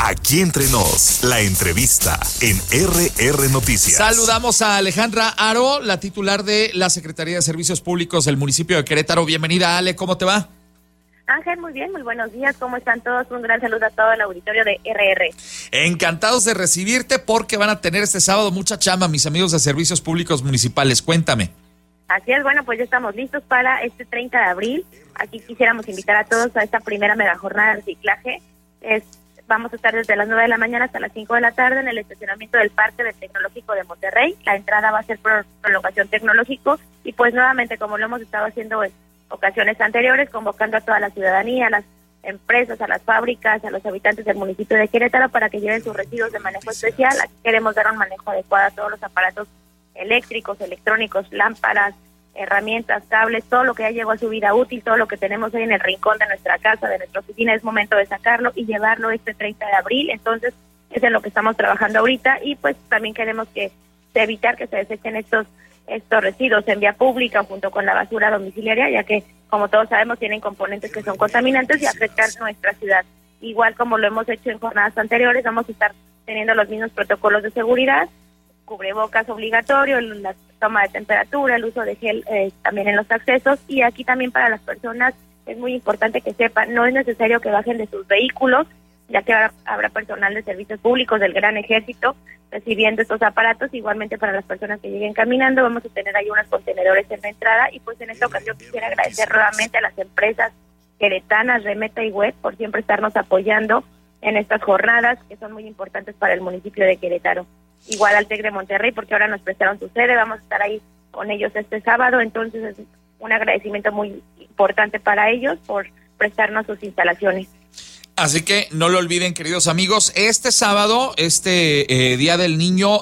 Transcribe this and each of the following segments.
Aquí entre nos, la entrevista en RR Noticias. Saludamos a Alejandra Aro, la titular de la Secretaría de Servicios Públicos del municipio de Querétaro. Bienvenida, Ale, ¿cómo te va? Ángel, muy bien, muy buenos días, ¿cómo están todos? Un gran saludo a todo el auditorio de RR. Encantados de recibirte porque van a tener este sábado mucha chamba, mis amigos de Servicios Públicos Municipales. Cuéntame. Así es, bueno, pues ya estamos listos para este 30 de abril. Aquí quisiéramos invitar a todos a esta primera mega jornada de reciclaje. Vamos a estar desde las 9 de la mañana hasta las 5 de la tarde en el estacionamiento del Parque del Tecnológico de Monterrey. La entrada va a ser por prolongación tecnológico y pues nuevamente, como lo hemos estado haciendo en ocasiones anteriores, convocando a toda la ciudadanía, a las empresas, a las fábricas, a los habitantes del municipio de Querétaro para que lleven sus residuos de manejo especial. Aquí queremos dar un manejo adecuado a todos los aparatos eléctricos, electrónicos, lámparas, herramientas, cables, todo lo que ya llegó a su vida útil, todo lo que tenemos ahí en el rincón de nuestra casa, de nuestra oficina, es momento de sacarlo y llevarlo este 30 de abril. Entonces, es en lo que estamos trabajando ahorita y pues también queremos evitar que se desechen estos residuos en vía pública junto con la basura domiciliaria, ya que, como todos sabemos, tienen componentes que son contaminantes y afectan nuestra ciudad. Igual como lo hemos hecho en jornadas anteriores, vamos a estar teniendo los mismos protocolos de seguridad, cubrebocas obligatorio, la toma de temperatura, el uso de gel también en los accesos, y aquí también para las personas es muy importante que sepan, no es necesario que bajen de sus vehículos, ya que habrá personal de servicios públicos del Gran Ejército recibiendo estos aparatos. Igualmente para las personas que lleguen caminando vamos a tener ahí unos contenedores en la entrada, y pues en esta ocasión quisiera agradecer nuevamente a las empresas queretanas, Remeta y Web, por siempre estarnos apoyando en estas jornadas que son muy importantes para el municipio de Querétaro. Igual al TEC de Monterrey, porque ahora nos prestaron su sede, vamos a estar ahí con ellos este sábado, entonces es un agradecimiento muy importante para ellos por prestarnos sus instalaciones. Así que no lo olviden, queridos amigos, este sábado, Día del Niño,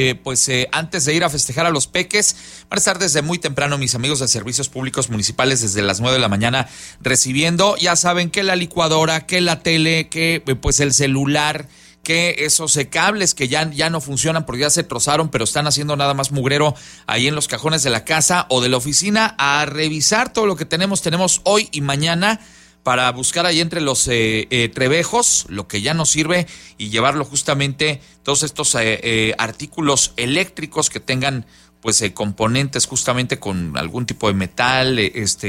antes de ir a festejar a los peques, van a estar desde muy temprano mis amigos de Servicios Públicos Municipales, desde las 9 de la mañana, recibiendo, ya saben, que la licuadora, que la tele, que pues el celular, que esos cables que ya no funcionan porque ya se trozaron, pero están haciendo nada más mugrero ahí en los cajones de la casa o de la oficina, a revisar todo lo que tenemos hoy y mañana para buscar ahí entre los trebejos lo que ya no sirve y llevarlo justamente todos estos artículos eléctricos que tengan pues componentes justamente con algún tipo de metal,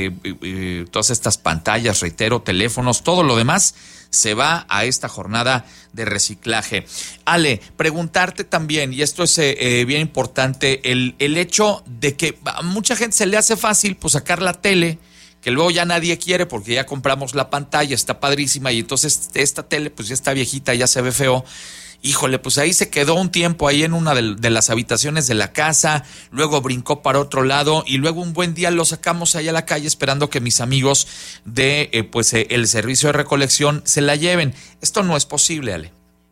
todas estas pantallas, reitero, teléfonos, todo lo demás se va a esta jornada de reciclaje. Ale, preguntarte también, y esto es bien importante, el hecho de que a mucha gente se le hace fácil pues sacar la tele, que luego ya nadie quiere porque ya compramos la pantalla, está padrísima, y entonces esta tele pues ya está viejita, ya se ve feo. Híjole, pues ahí se quedó un tiempo ahí en una de las habitaciones de la casa, luego brincó para otro lado y luego un buen día lo sacamos ahí a la calle esperando que mis amigos de el servicio de recolección se la lleven. Esto no es posible, Ale.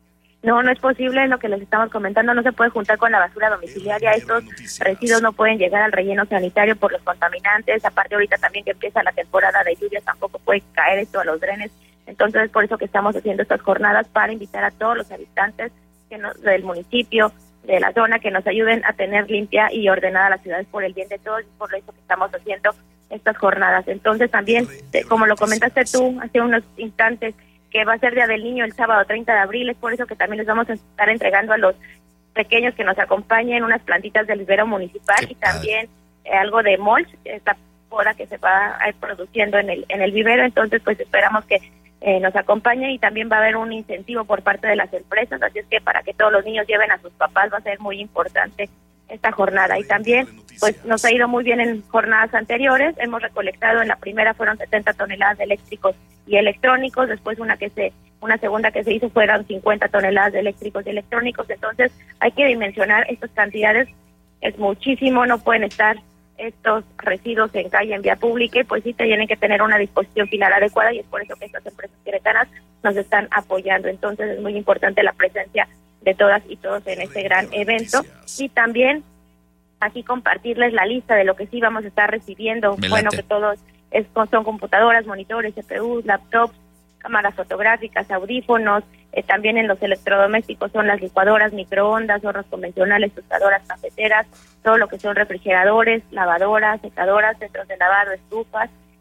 No es posible, es lo que les estamos comentando, no se puede juntar con la basura domiciliaria, estos residuos no pueden llegar al relleno sanitario por los contaminantes, aparte ahorita también que empieza la temporada de lluvias tampoco puede caer esto a los drenes. Entonces es por eso que estamos haciendo estas jornadas, para invitar a todos los habitantes del municipio, de la zona, que nos ayuden a tener limpia y ordenada la ciudad, por el bien de todos, y por eso que estamos haciendo estas jornadas. Entonces también, como lo comentaste tú hace unos instantes, que va a ser Día del Niño el sábado 30 de abril, es por eso que también les vamos a estar entregando a los pequeños que nos acompañen unas plantitas del vivero municipal y también algo de mulch, esta poda que se va a ir produciendo en el vivero. Entonces pues esperamos que nos acompañe, y también va a haber un incentivo por parte de las empresas, así es que para que todos los niños lleven a sus papás va a ser muy importante esta jornada. Y también pues nos ha ido muy bien en jornadas anteriores, hemos recolectado, en la primera fueron 70 toneladas de eléctricos y electrónicos, después una segunda que se hizo fueron 50 toneladas de eléctricos y electrónicos. Entonces hay que dimensionar estas cantidades, es muchísimo, no pueden estar estos residuos en calle, en vía pública, y pues sí tienen que tener una disposición final adecuada, y es por eso que estas empresas queretanas nos están apoyando. Entonces es muy importante la presencia de todas y todos en este gran evento. Y también aquí compartirles la lista de lo que sí vamos a estar recibiendo. Bueno, que todos son computadoras, monitores, CPUs, laptops, cámaras fotográficas, audífonos, también en los electrodomésticos son las licuadoras, microondas, hornos convencionales, tostadoras, cafeteras, todo lo que son refrigeradores, lavadoras, secadoras, centros de lavado, estufas,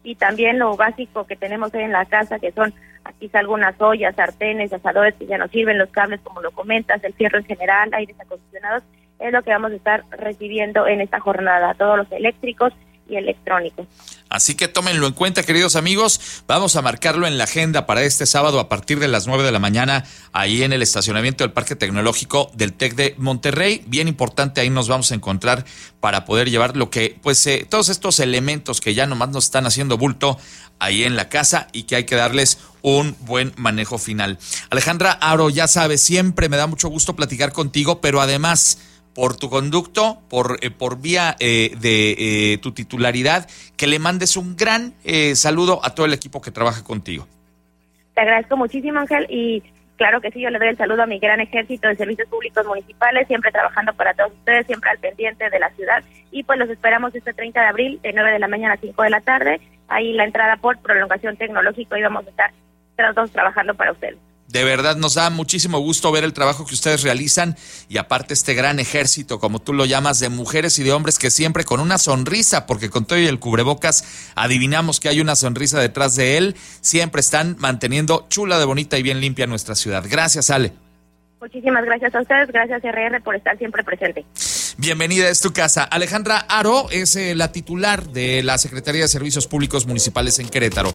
y también lo básico que tenemos en la casa, que son quizá algunas ollas, sartenes, asadores que ya nos sirven, los cables como lo comentas, el fierro en general, aires acondicionados, es lo que vamos a estar recibiendo en esta jornada, todos los eléctricos y electrónicos. Así que tómenlo en cuenta, queridos amigos. Vamos a marcarlo en la agenda para este sábado a partir de las 9 de la mañana, ahí en el estacionamiento del Parque Tecnológico del TEC de Monterrey. Bien importante, ahí nos vamos a encontrar para poder llevar lo que, pues, todos estos elementos que ya nomás nos están haciendo bulto ahí en la casa y que hay que darles un buen manejo final. Alejandra Aro, ya sabes, siempre me da mucho gusto platicar contigo, pero además por tu conducto, por vía de tu titularidad, que le mandes un gran saludo a todo el equipo que trabaja contigo. Te agradezco muchísimo, Ángel, y claro que sí, yo le doy el saludo a mi gran ejército de servicios públicos municipales, siempre trabajando para todos ustedes, siempre al pendiente de la ciudad, y pues los esperamos este 30 de abril, de 9 de la mañana a 5 de la tarde, ahí la entrada por prolongación tecnológico, y vamos a estar todos trabajando para ustedes. De verdad nos da muchísimo gusto ver el trabajo que ustedes realizan y aparte este gran ejército, como tú lo llamas, de mujeres y de hombres que siempre con una sonrisa, porque con todo y el cubrebocas adivinamos que hay una sonrisa detrás de él, siempre están manteniendo chula de bonita y bien limpia nuestra ciudad. Gracias, Ale. Muchísimas gracias a ustedes, gracias RR por estar siempre presente. Bienvenida, es tu casa. Alejandra Aro es la titular de la Secretaría de Servicios Públicos Municipales en Querétaro.